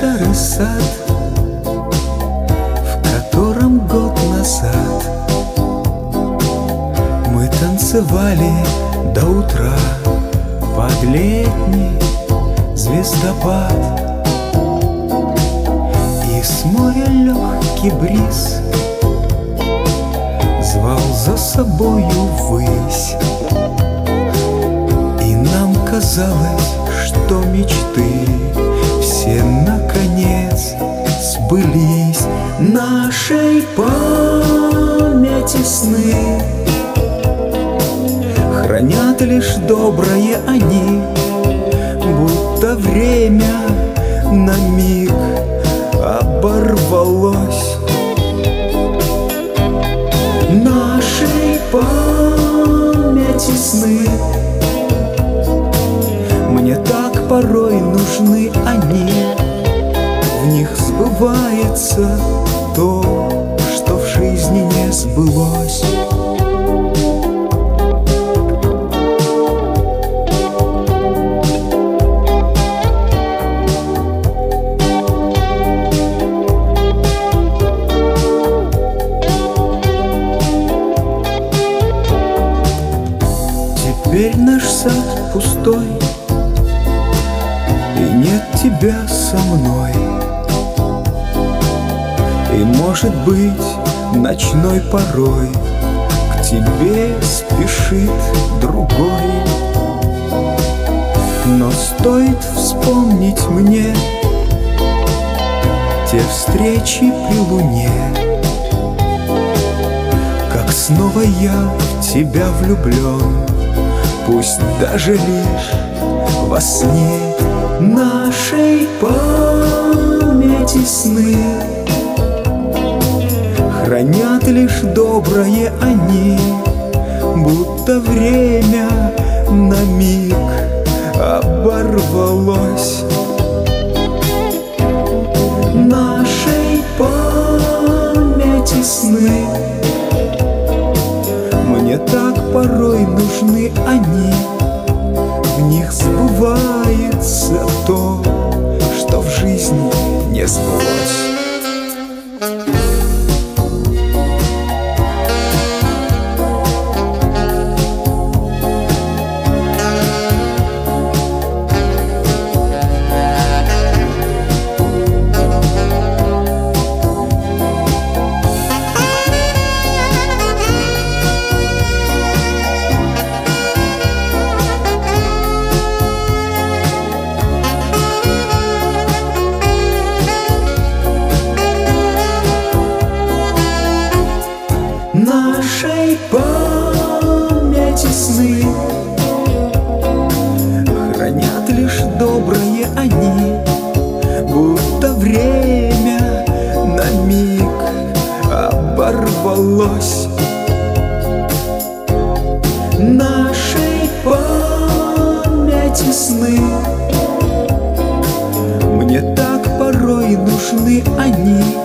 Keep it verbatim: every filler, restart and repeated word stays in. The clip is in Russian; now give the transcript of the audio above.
старый сад, в котором год назад мы танцевали до утра под летний звездопад. И с моря легкий бриз звал за собою ввысь, и нам казалось, что мечты все наконец сбылись. Нашей памяти сны хранят лишь доброе они, будто время на миг оборвалось. Нашей памяти сны мне так порой нужны они, в них сбывается то, что в жизни не сбылось. Теперь наш сад пустой, и нет тебя со мной. И, может быть, ночной порой к тебе спешит другой. Но стоит вспомнить мне те встречи при луне, как снова я в тебя влюблен, пусть даже лишь во сне. Нашей памяти сны хранят лишь доброе они, будто время на миг оборвалось. Нашей памяти сны мне так порой нужны они, в них сбывается то, что в жизни не сбылось. Нашей памяти сны хранят лишь доброе они, будто время на миг оборвалось. Нашей памяти сны мне так порой нужны они,